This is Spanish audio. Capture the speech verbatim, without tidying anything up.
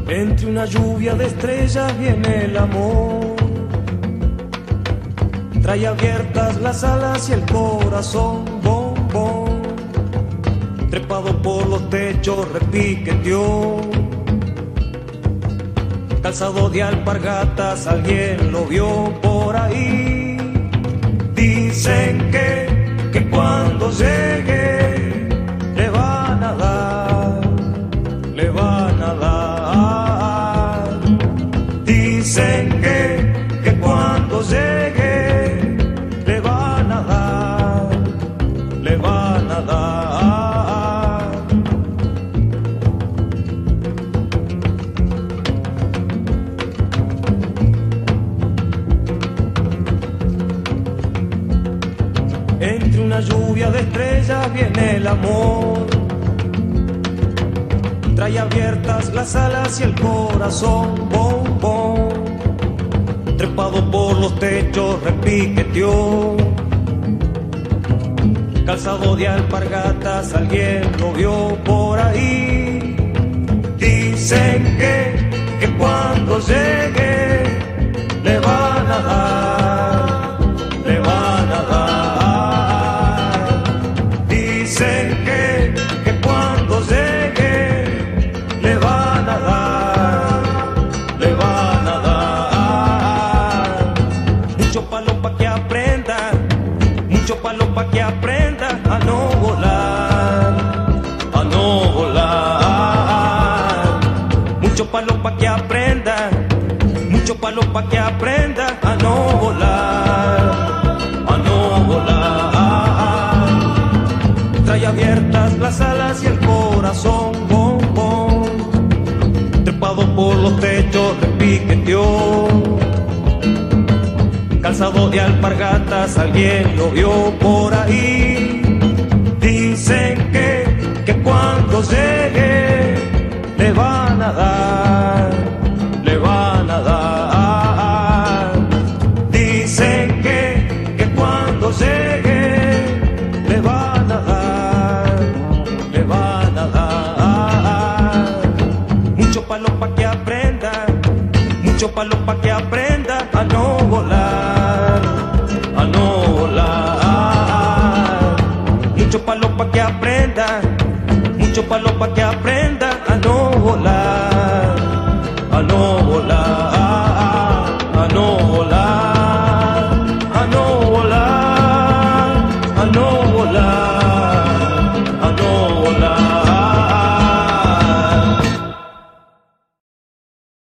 Entre una lluvia de estrellas viene el amor. Trae abiertas las alas y el corazón, bom, bom. Trepado por los techos repiqueteó. Calzado de alpargatas, alguien lo vio por ahí. Dicen que, que cuando llegue le van a dar, le van a dar. Dicen que, que cuando llegue le van a dar, le van a dar. Entre una lluvia de estrellas viene el amor. Trae abiertas las alas y el corazón, bom, bom. Trepado por los techos repiqueteó. Calzado de alpargatas, alguien lo vio por ahí. Dicen que, que cuando llegue le van a dar, le van a dar. Dicen que, que cuando llegue le van a dar, le van a dar. Mucho palo pa' que aprenda, mucho palo pa' que aprenda a no volar, a no volar. Mucho palo pa' que aprenda, mucho palo pa' que aprenda a no volar, a no volar. Trae abiertas las alas y el corazón, bom, bom. Trepado por los techos repiqueteó. Calzado de alpargatas, alguien lo vio por ahí. Dicen que, que cuando llegue le van a dar, le van a dar. Dicen que, que cuando llegue le van a dar, le van a dar. Mucho palo pa' que aprenda, mucho palo pa' que aprenda a no volar, a no volar. Mucho palo pa' que aprenda, mucho palo pa' que aprenda.